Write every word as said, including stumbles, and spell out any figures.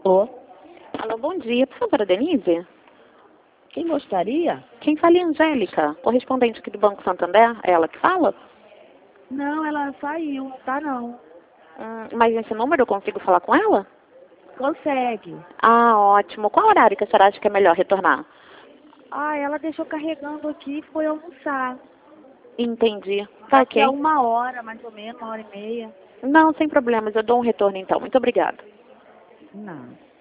Ô, Alô, bom dia. Por favor, a Denise? quem gostaria? Quem fala é a Angélica, correspondente aqui do Banco Santander. É ela que fala? Não, ela saiu, tá não. Hum, mas esse número eu consigo falar com ela? Consegue. Ah, ótimo. Qual horário que a senhora acha que é melhor retornar? Ah, ela deixou carregando aqui e foi almoçar. Entendi. Tá Daqui a ok. uma hora, mais ou menos, uma hora e meia. Não, sem problemas. Eu dou um retorno então. Muito obrigada. Não.